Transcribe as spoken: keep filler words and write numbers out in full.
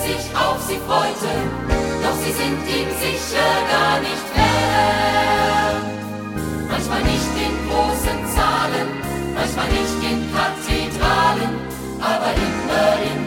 sich auf sie freute, doch sie sind ihm sicher gar nicht fern. Manchmal nicht in großen Zahlen, manchmal nicht in Kathedralen, aber immer in